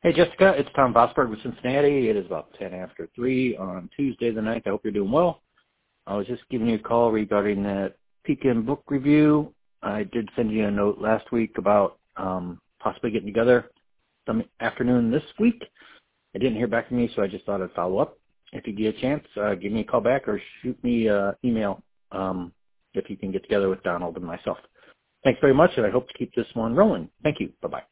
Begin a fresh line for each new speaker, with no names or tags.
Hey, Jessica, it's Tom Vosberg with Cincinnati. It is about 10 after 3 on Tuesday the 9th. I hope you're doing well. I was just giving you a call regarding that Pekin book review. I did send you a note last week about possibly getting together some afternoon this week. I didn't hear back from you, so I just thought I'd follow up. If you get a chance, give me a call back or shoot me an email if you can get together with Donald and myself. Thanks very much, and I hope to keep this one rolling. Thank you. Bye-bye.